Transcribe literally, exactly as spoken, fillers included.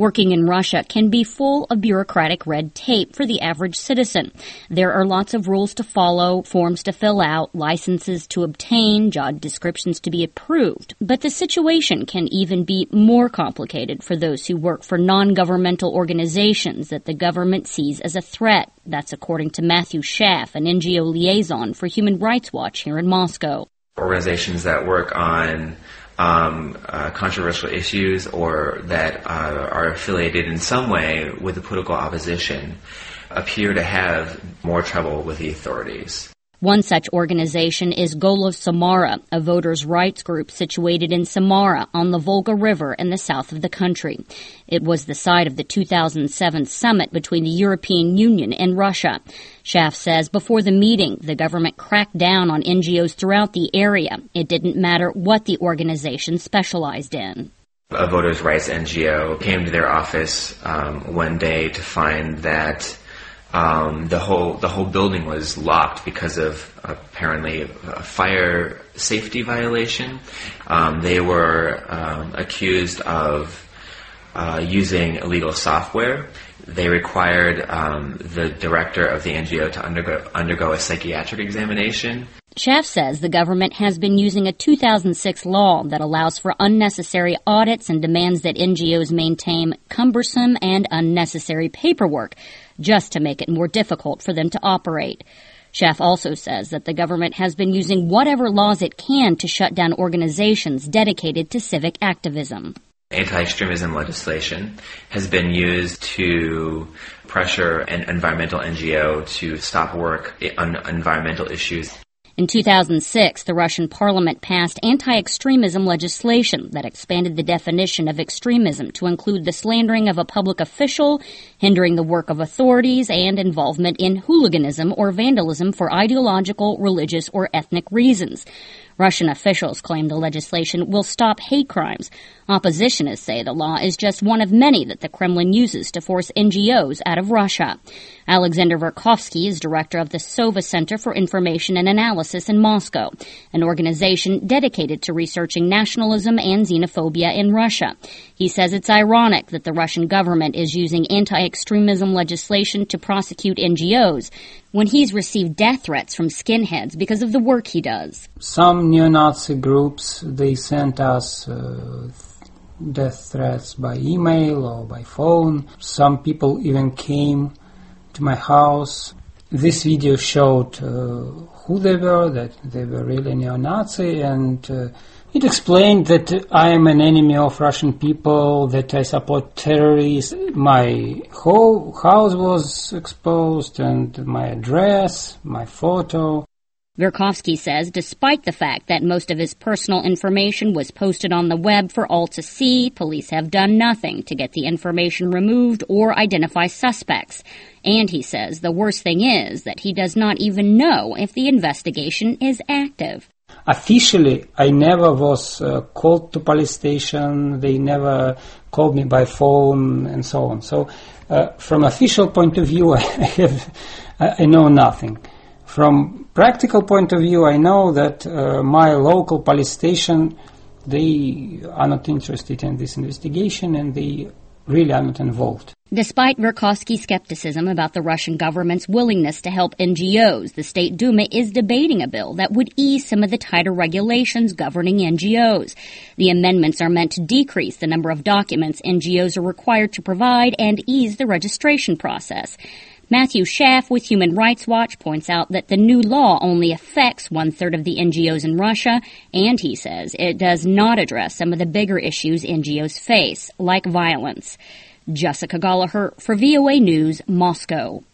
Working in Russia can be full of bureaucratic red tape for the average citizen. There are lots of rules to follow, forms to fill out, licenses to obtain, job descriptions to be approved. But the situation can even be more complicated for those who work for non-governmental organizations that the government sees as a threat. That's according to Matthew Schaff, an N G O liaison for Human Rights Watch here in Moscow. Organizations that work on um, uh, controversial issues or that uh, are affiliated in some way with the political opposition appear to have more trouble with the authorities. One such organization is Golos Samara, a voters' rights group situated in Samara on the Volga River in the south of the country. It was the site of the two thousand seven summit between the European Union and Russia. Schaff says before the meeting, the government cracked down on N G Os throughout the area. It didn't matter what the organization specialized in. A voters' rights N G O came to their office um, one day to find that Um, the whole the whole building was locked because of apparently a fire safety violation. Um, they were um, accused of uh, using illegal software. They required um, the director of the N G O to undergo undergo a psychiatric examination. Schaff says the government has been using a two thousand six law that allows for unnecessary audits and demands that N G Os maintain cumbersome and unnecessary paperwork just to make it more difficult for them to operate. Schaff also says that the government has been using whatever laws it can to shut down organizations dedicated to civic activism. Anti-extremism legislation has been used to pressure an environmental N G O to stop work on environmental issues. In two thousand six, the Russian parliament passed anti-extremism legislation that expanded the definition of extremism to include the slandering of a public official, hindering the work of authorities, and involvement in hooliganism or vandalism for ideological, religious, or ethnic reasons. Russian officials claim the legislation will stop hate crimes. Oppositionists say the law is just one of many that the Kremlin uses to force N G Os out of Russia. Alexander Verkhovsky is director of the Sova Center for Information and Analysis in Moscow, an organization dedicated to researching nationalism and xenophobia in Russia. He says it's ironic that the Russian government is using anti-extremism legislation to prosecute N G Os when he's received death threats from skinheads because of the work he does. Some neo-Nazi groups, they sent us uh, death threats by email or by phone. Some people even came to my house. This video showed uh, who they were, that they were really neo-Nazi, and uh, it explained that I am an enemy of Russian people, that I support terrorists. My whole house was exposed, and my address, my photo. Verkhovsky says despite the fact that most of his personal information was posted on the web for all to see, police have done nothing to get the information removed or identify suspects. And he says the worst thing is that he does not even know if the investigation is active. Officially, I never was uh, called to police station. They never called me by phone and so on. So uh, from official point of view, I have, I know nothing. From practical point of view, I know that uh, my local police station, they are not interested in this investigation and they really are not involved. Despite Verkhovsky's skepticism about the Russian government's willingness to help N G Os, the State Duma is debating a bill that would ease some of the tighter regulations governing N G Os. The amendments are meant to decrease the number of documents N G Os are required to provide and ease the registration process. Matthew Schaff with Human Rights Watch points out that the new law only affects one-third of the N G Os in Russia, and he says it does not address some of the bigger issues N G Os face, like violence. Jessica Gallagher for V O A News, Moscow.